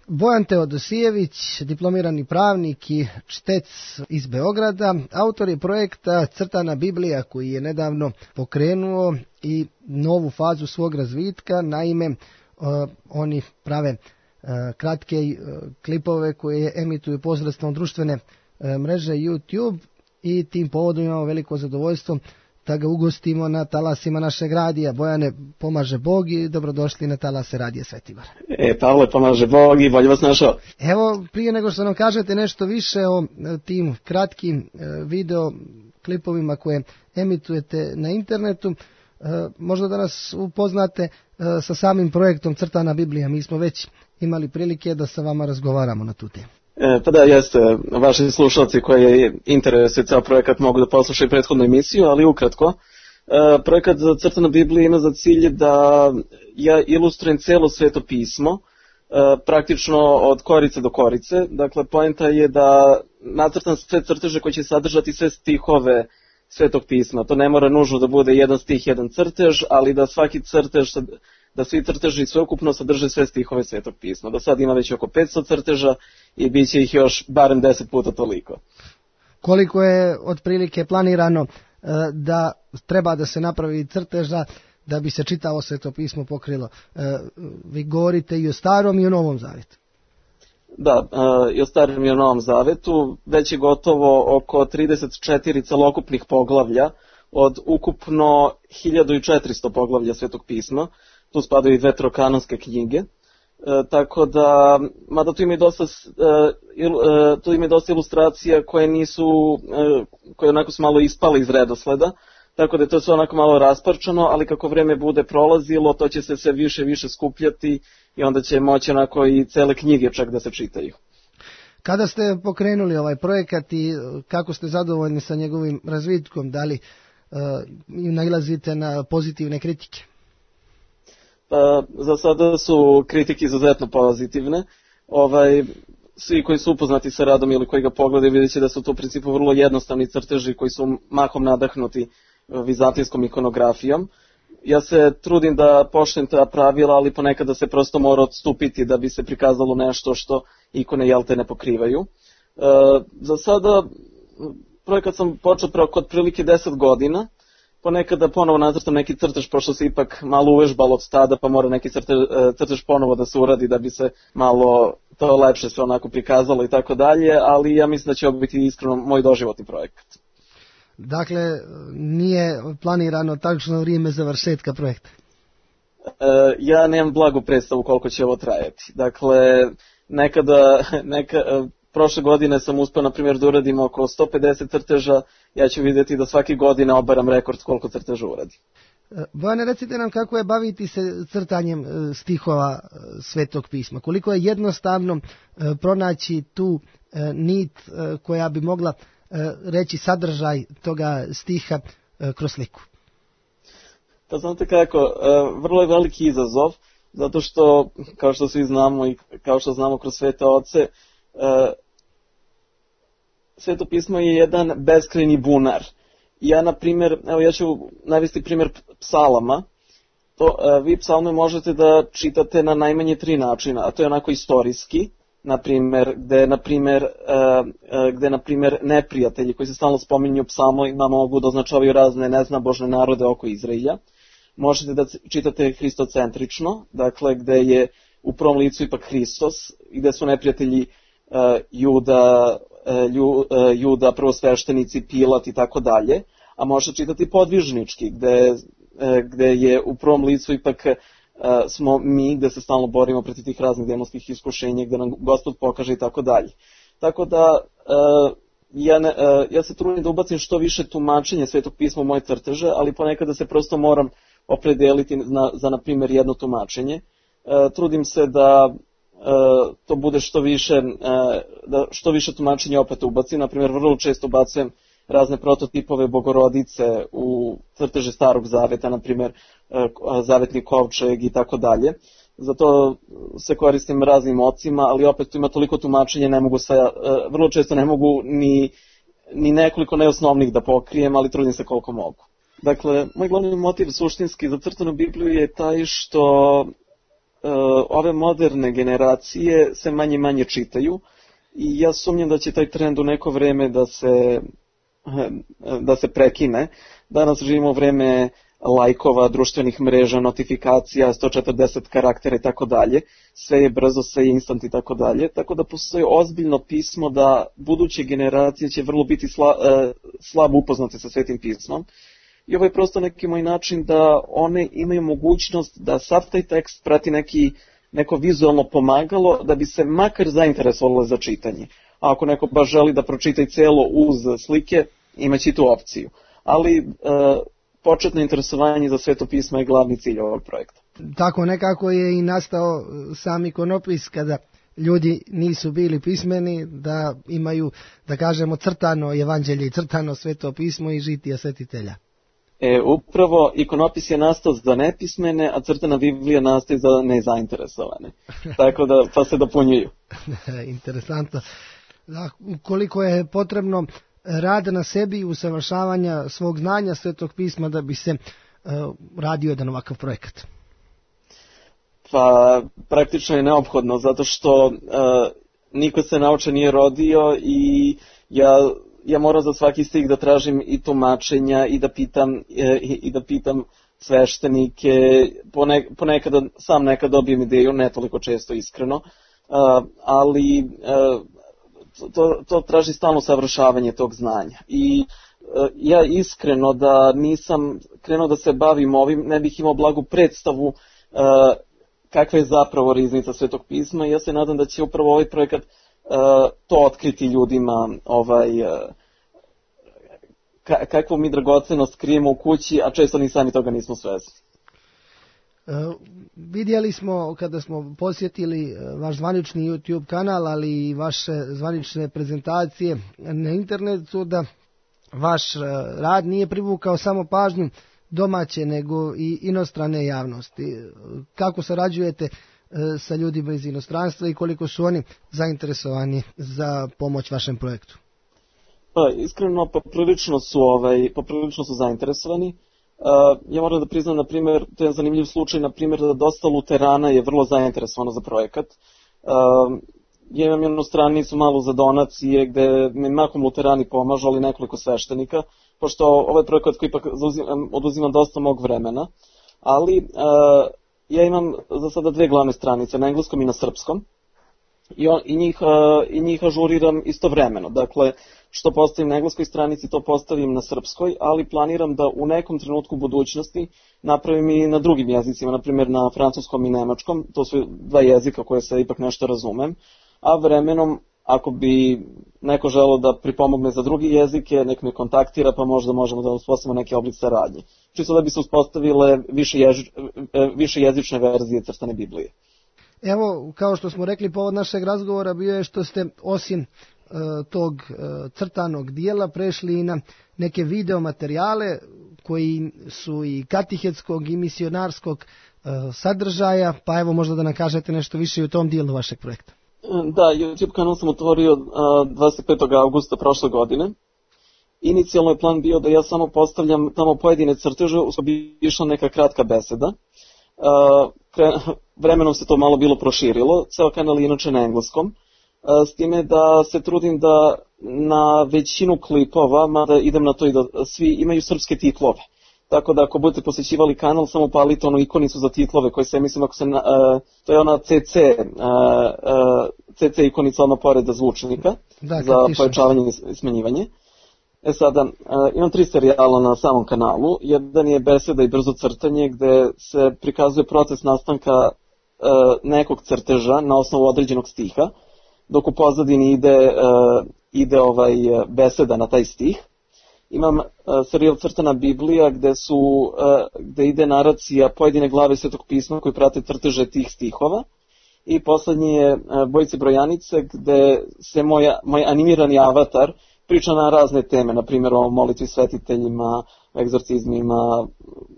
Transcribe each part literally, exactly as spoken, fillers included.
Bojan Teodosijević, diplomirani pravnik i čtec iz Beograda, autor je projekta Crtana Biblija koji je nedavno pokrenuo i novu fazu svog razvitka. Naime, uh, oni prave uh, kratke uh, klipove koje emituju posredstvom društvene uh, mreže YouTube i tim povodom imamo veliko zadovoljstvo da ga ugostimo na talasima našeg radija. Bojane, pomaže Bog i dobrodošli na talase Radija Svetibar. E, Pavle, pomaže Bog i bolje vas našao. Evo, prije nego što nam kažete nešto više o tim kratkim video klipovima koje emitujete na internetu, možda da nas upoznate sa samim projektom Crtana Biblija. Mi smo već imali prilike da sa vama razgovaramo na tu temu. E, pa da, jeste, vaši slušalci koji interesuje ceo projekat mogu da poslušaju prethodnu emisiju, ali ukratko. E, projekat Crtana Biblija ima za cilj da ja ilustrujem celo Sveto pismo, e, praktično od korice do korice. Dakle, poenta je da nacrtam sve crteže koji će sadržati sve stihove Svetog pisma. To ne mora nužno da bude jedan stih, jedan crtež, ali da svaki crtež, da svi crteži sveukupno sadrže sve stihove Svetog pisma. Do sad ima već oko petsto crteža i bit će ih još barem deset puta toliko. Koliko je otprilike planirano da treba da se napravi crteža da bi se čitavo Sveto pismo pokrilo? Vi govorite i o Starom i o Novom Zavetu. Da, i o Starom i o Novom Zavetu. Već je gotovo oko trideset četiri celokupnih poglavlja od ukupno hiljadu četiristo poglavlja Svetog pisma. Tu spadaju i dve trokanonske knjige. E, tako da, mada tu ima i dosta, e, il, e, tu ima i dosta ilustracija koje nisu, e, koje onako su malo ispale iz redosleda, tako da je to sve onako malo rasparčano, ali kako vreme bude prolazilo, to će se sve više i više skupljati i onda će moći onako i cele knjige čak da se čitaju. Kada ste pokrenuli ovaj projekat i kako ste zadovoljni sa njegovim razvitkom, da li uh, nailazite na pozitivne kritike? Pa, za sada su kritike izuzetno pozitivne. Ovaj, svi koji su upoznati sa radom ili koji ga pogledaju vidjet će da su to u principu vrlo jednostavni crteži koji su mahom nadahnuti vizantinskom ikonografijom. Ja se trudim da poštujem ta pravila, ali ponekada se prosto mora odstupiti da bi se prikazalo nešto što ikone jelte ne pokrivaju. E, za sada projekat sam počeo pre oko otprilike deset godina. Ponekada ponovo nacrtam neki crtež, pošto se ipak malo uvežbalo od tada, pa mora neki crtež, crtež ponovo da se uradi da bi se malo to lepše sve onako prikazalo i tako dalje, ali ja mislim da će ovo biti iskreno moj doživotni projekat. Dakle, nije planirano tačno vrijeme završetka projekta? E, ja nemam blagu predstavu koliko će ovo trajati. Dakle, nekada, neka, prošle godine sam uspio, na primjer, da uradim oko sto pedeset crteža, ja ću vidjeti da svake godine obaram rekord koliko crteža uradi. Bojane, recite nam kako je baviti se crtanjem stihova Svetog pisma. Koliko je jednostavno pronaći tu nit koja bi mogla reći sadržaj toga stiha kroz sliku? Pa znate kako, vrlo je veliki izazov, zato što, kao što svi znamo i kao što znamo kroz Svete oce, Sveto pismo je jedan beskrajni bunar. Ja, na primjer, evo ja ću navesti primjer psalama. To, vi psalme možete da čitate na najmanje tri načina, a to je onako istorijski, na primjer, gde, na primjer, gde, na primjer, neprijatelji koji se stalno spominju u psalmima mogu da označavaju razne neznabožne narode oko Izraelja. Možete da čitate hristocentrično, dakle, gde je u prvom licu ipak Hristos, gde su neprijatelji uh, Juda, uh, lju, uh, Juda, prvosveštenici, Pilat i tako dalje, a možete čitati podvižnički, gde, uh, gde je u prvom licu ipak uh, smo mi, gde se stalno borimo protiv tih raznih demonskih iskušenja, gde nam Gospod pokaže i tako dalje. Tako da, uh, ja, ne, uh, ja se trudim da ubacim što više tumačenja Svetog pisma u moje crteže, ali ponekada se prosto moram opredeliti na, za, na primjer, jedno tumačenje. E, trudim se da e, to bude što više, e, da što više tumačenja opet ubacim. Na primjer, vrlo često ubacujem razne prototipove Bogorodice u crteže Starog Zaveta, na primjer, e, Zavetni kovčeg i tako dalje. Zato se koristim raznim ocima, ali opet tu ima toliko tumačenja, ne mogu sa, e, vrlo često ne mogu ni, ni nekoliko neosnovnih da pokrijem, ali trudim se koliko mogu. Dakle, moj glavni motiv suštinski za crtanu Bibliju je taj što ove moderne generacije se manje manje čitaju i ja sumnjam da će taj trend u neko vreme da se, da se prekine. Danas živimo u vreme lajkova, društvenih mreža, notifikacija, sto četrdeset karaktera i tako dalje. Sve je brzo, sve je instant i tako dalje. Tako da postoji ozbiljno pismo da buduće generacije će vrlo biti sla, slabo upoznate sa Svetim pismom. I ovo je prosto neki moj način da one imaju mogućnost da sav taj tekst prati neki, neko vizualno pomagalo da bi se makar zainteresovalo za čitanje. A ako neko baš želi da pročita i celo uz slike, imaće i tu opciju. Ali e, početno interesovanje za Sveto pismo je glavni cilj ovog projekta. Tako nekako je i nastao sam ikonopis kada ljudi nisu bili pismeni, da imaju, da kažemo, crtano evanđelje i crtano Sveto pismo i žitija svetitelja. E, upravo ikonopis je nastao za nepismene, a crtana Biblija nastaje za nezainteresovane. Tako da, pa se dopunjuju. Interesantno. Da, koliko je potrebno rada na sebi i usavršavanja svog znanja Svetog pisma da bi se uh, radio jedan ovakav projekat? Pa, praktično je neophodno, zato što uh, niko se naučen nije rodio i ja... ja moram za svaki stih da tražim i tumačenja i da pitam, i, i da pitam sveštenike, Pone, ponekad sam nekad dobijem ideju, ne toliko često iskreno, uh, ali uh, to, to traži stalno savršavanje tog znanja. I uh, ja iskreno da nisam krenuo da se bavim ovim, ne bih imao blagu predstavu uh, kakva je zapravo riznica Svetog pisma i ja se nadam da će upravo ovaj projekat Uh, to otkriti ljudima, ovaj, uh, ka, kakvu mi dragocenost krijemo u kući, a često ni sami toga nismo svesni. Uh, vidjeli smo kada smo posjetili vaš zvanični YouTube kanal, ali i vaše zvanične prezentacije na internetu, da vaš uh, rad nije privukao samo pažnju domaće nego i inostrane javnosti. Kako sarađujete sa ljudima iz inostranstva i koliko su oni zainteresovani za pomoć vašem projektu? Pa, iskreno, poprilično su, ovaj, poprilično su zainteresovani. Uh, ja moram da priznam, na primjer, to je zanimljiv slučaj, na primjer, da dosta luterana je vrlo zainteresovano za projekat. Uh, ja imam jednu stranicu malo za donacije, gde mi mahom luterani pomažu, ali nekoliko sveštenika, pošto ovaj projekat koji ipak oduzima dosta mog vremena, ali uh, ja imam za sada dve glavne stranice, na engleskom i na srpskom, i, on, i, njih, i njih ažuriram istovremeno. Dakle, što postavim na engleskoj stranici, to postavim na srpskoj, ali planiram da u nekom trenutku budućnosti napravim i na drugim jezicima, na primjer na francuskom i nemačkom, to su dva jezika koje se ipak nešto razumem, a vremenom, ako bi neko želeo da pripomogne za drugi jezike, nek me kontaktira, pa možda možemo da uspostavimo neki oblik saradnje. Čisto da bi se uspostavile više, ježi, više jezične verzije crtane Biblije. Evo, kao što smo rekli, povod našeg razgovora bio je što ste osim uh, tog uh, crtanog dijela prešli i na neke video materijale koji su i katehetskog i misionarskog uh, sadržaja, pa evo možda da nam kažete nešto više o tom dijelu vašeg projekta. Da, YouTube kanal sam otvorio dvadeset petog avgusta prošle godine. Inicijalno je plan bio da ja samo postavljam tamo pojedine crteže, uz bi išla neka kratka beseda. Vremenom se to malo bilo proširilo, ceo kanal je inače na engleskom, s time da se trudim da na većinu klipova, mada idem na to i da svi imaju srpske titlove. Tako da ako budete posjećivali kanal, samo palite onu ikonicu za titlove koje se, mislim, ako se, uh, to je ona C C, uh, uh, C C ikonica ono pored zvučnika, da, za pojačavanje i smanjivanje. E sada, uh, imam tri serijala na samom kanalu. Jedan je beseda i brzo crtanje, gde se prikazuje proces nastanka uh, nekog crteža na osnovu određenog stiha, dok u pozadini ide, uh, ide ovaj beseda na taj stih. Imam uh, serijal Crtana Biblija gde, su, uh, gde ide naracija pojedine glave Svetog pisma koji prate crteže tih stihova. I poslednji je uh, Bojice brojanice gde se moja, moj animirani avatar priča na razne teme, na primjer o molitvi svetiteljima, egzorcizmima,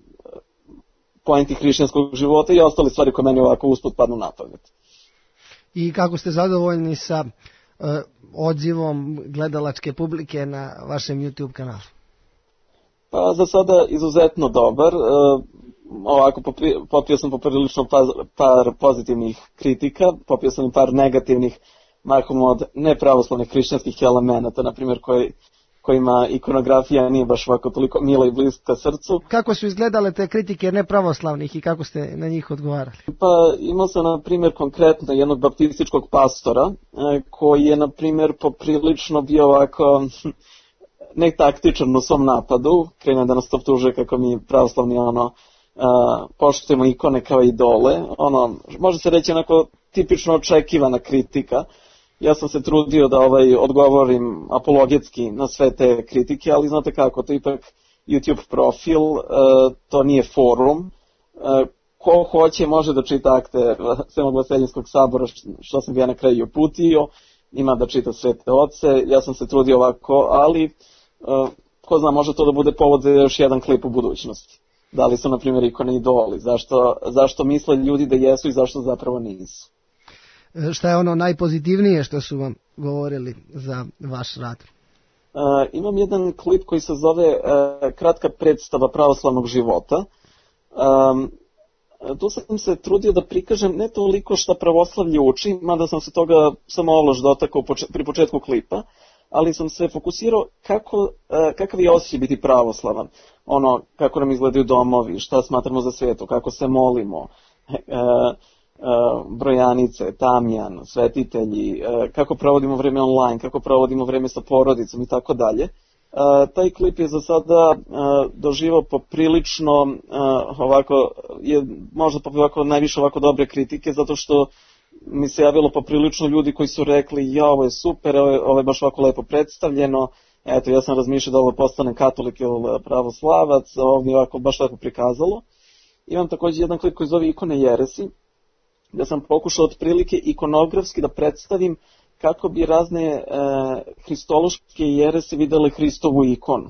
poenti hrišćanskog života i ostale stvari koje meni ovako usput padnu na pamet. I kako ste zadovoljni sa uh, odzivom gledalačke publike na vašem YouTube kanalu? Pa za sada izuzetno dobar. Uh, ovako, popio sam poprilično par pozitivnih kritika, popio sam i par negativnih, mahom od nepravoslavnih hrišćanskih elemenata, na primjer koji, kojima ikonografija nije baš ovako toliko mila i bliska srcu. Kako su izgledale te kritike nepravoslavnih i kako ste na njih odgovarali? Pa imao sam na primjer konkretno jednog baptističkog pastora koji je na primjer poprilično bio ovako netaktičan u svom napadu, krenuo da nas optužuje kako mi pravoslavni ono Uh, poštujemo ikone kao idole, ono, može se reći onako tipično očekivana kritika. Ja sam se trudio da ovaj odgovorim apologetski na sve te kritike, ali znate kako, to je ipak YouTube profil, uh, to nije forum. Uh, ko hoće može da čita akte Sedmoglaseljenskog sabora, što sam ga ja na kraju uputio, ima da čita Svete oce, ja sam se trudio ovako, ali uh, ko zna, može to da bude povod za još jedan klip u budućnosti. Da li su, na primjer, ikone idoli, zašto, zašto misle ljudi da jesu i zašto zapravo nisu. Šta je ono najpozitivnije što su vam govorili za vaš rad? Uh, imam jedan klip koji se zove uh, Kratka predstava pravoslavnog života. Um, tu sam se trudio da prikažem ne toliko šta pravoslavlje uči, mada sam se toga samo ološ dotakao pri početku klipa, ali sam se fokusirao kako, kakav je osjećaj biti pravoslavan, ono, kako nam izgledaju domovi, šta smatramo za sveto, kako se molimo, e, e, brojanice, tamjan, svetitelji, e, kako provodimo vreme online, kako provodimo vreme sa porodicom i tako dalje. Taj klip je za sada e, doživao poprilično e, ovako, je možda ovako najviše ovako dobre kritike, zato što mi se javilo poprilično ljudi koji su rekli ja, ovo je super, ovo je, ovo je baš ovako lepo predstavljeno, eto ja sam razmišljao da ovo postane katolik ili pravoslavac, ovo mi je ovako baš lepo prikazalo. Imam također jedan klip koji zove Ikone jeresi, gdje sam pokušao otprilike ikonografski da predstavim kako bi razne e, hristološke jerese videle Hristovu ikonu.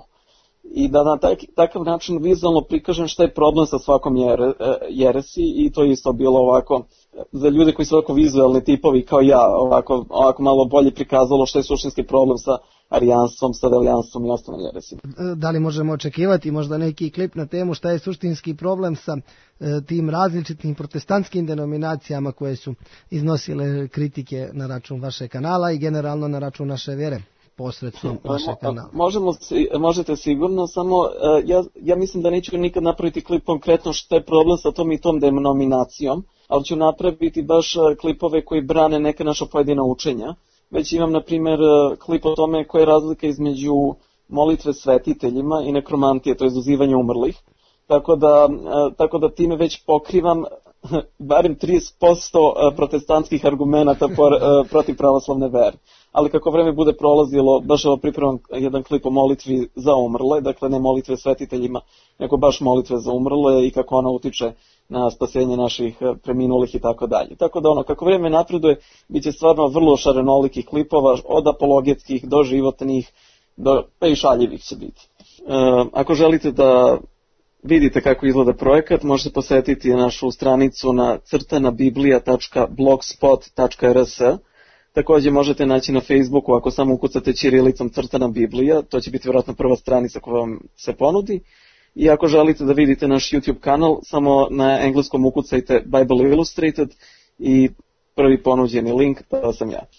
I da na taj, takav način vizualno prikažem šta je problem sa svakom jere, jeresi, i to je isto bilo ovako, za ljude koji su ovako vizualni tipovi kao ja, ovako, ovako malo bolje prikazalo šta je suštinski problem sa arijanstvom, sa veljanstvom i ostalim jeresima. Da li možemo očekivati možda neki klip na temu šta je suštinski problem sa e, tim različitim protestantskim denominacijama koje su iznosile kritike na račun vašeg kanala i generalno na račun naše vjere? Posredstvom vašeg kanala. Možemo, možete sigurno, samo uh, ja, ja mislim da neću nikad napraviti klip konkretno što je problem sa tom i tom denominacijom, ali ću napraviti baš uh, klipove koji brane neka naša pojedina učenja. Već imam, na primjer, uh, klip o tome koja je razlika između molitve svetiteljima i nekromantije, to je izuzivanje umrlih. Tako da, uh, tako da time već pokrivam barem trideset posto protestantskih argumenata por, uh, protiv pravoslavne vere. Ali kako vreme bude prolazilo, baš ovo pripremam jedan klip o molitvi za umrle, dakle ne molitve svetiteljima, nego baš molitve za umrle i kako ona utiče na spasenje naših preminulih i tako dalje. Tako da ono, kako vreme napreduje, bit će stvarno vrlo šarenolikih klipova, od apologetskih do životnih, do, pa i šaljivih će biti. E, ako želite da vidite kako izgleda projekat, možete posetiti našu stranicu na crtana biblija tačka blogspot tačka r s. Također možete naći na Facebooku ako samo ukucate ćirilicom crtana Biblija, to će biti vjerojatno prva stranica koja vam se ponudi. I ako želite da vidite naš YouTube kanal, samo na engleskom ukucajte Bible Illustrated i prvi ponuđeni link, to sam ja.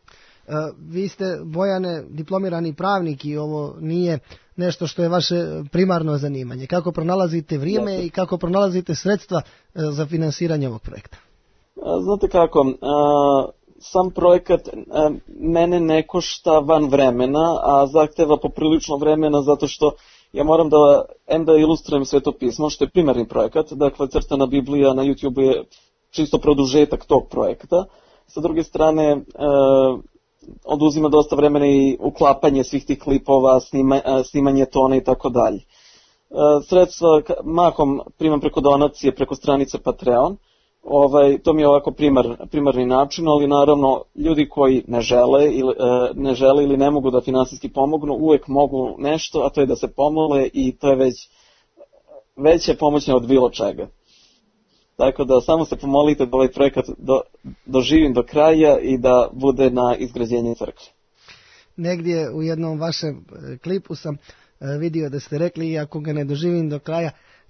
Vi ste, Bojane, diplomirani pravnik i ovo nije nešto što je vaše primarno zanimanje. Kako pronalazite vrijeme Jasne. I kako pronalazite sredstva za finansiranje ovog projekta? Znate kako, sam projekat mene ne košta van vremena, a zahteva poprilično vremena zato što ja moram da em da ilustrujem Sveto pismo, što je primarni projekat, dakle crtana Biblija na YouTube je čisto produžetak tog projekta. Sa druge strane, e, oduzima dosta vremena i uklapanje svih tih klipova, snima, snimanje tona i tako dalje. Sredstva mahom primam preko donacije, preko stranice Patreon. Ovaj, to mi je ovako primar, primarni način, ali naravno ljudi koji ne žele, ili, ne žele ili ne mogu da finansijski pomognu, uvijek mogu nešto, a to je da se pomole i to je već veće pomoćne od bilo čega. Tako da samo se pomolite da ovaj projekat do, doživim do kraja i da bude na izgrađenje crkve. Negdje u jednom vašem klipu sam vidio da ste rekli, ako ga ne doživim do kraja,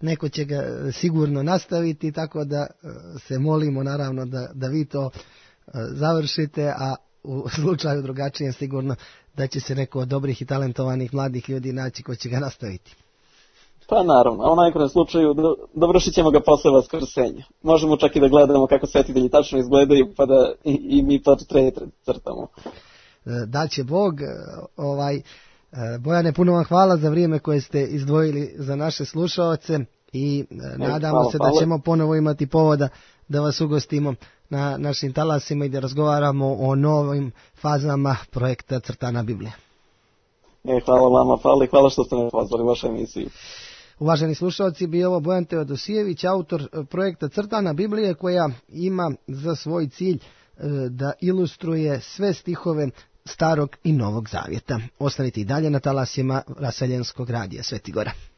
neko će ga sigurno nastaviti, tako da se molimo naravno da, da vi to završite, a u slučaju drugačijem sigurno da će se neko od dobrih i talentovanih mladih ljudi naći ko će ga nastaviti. Pa naravno, a u najgorem slučaju do, dovršit ćemo ga posle vaskrsenja. Možemo čak i da gledamo kako svetitelji tačno izgledaju, pa da i, i mi portret crtamo. Da će Bog, ovaj, Bojane, puno vam hvala za vrijeme koje ste izdvojili za naše slušaoce i nadamo hvala, se da hvala. ćemo ponovo imati povoda da vas ugostimo na našim talasima i da razgovaramo o novim fazama projekta Crtana Biblija. E, hvala vama, hvala i hvala što ste me pozvali u vašu emisiju. Uvaženi slušalci, bio ovo Bojan Teodosijević, autor projekta Crtana Biblije, koja ima za svoj cilj da ilustruje sve stihove Starog i Novog Zavjeta. Ostanite i dalje na talasima Raseljenskog radija Sveti Gora.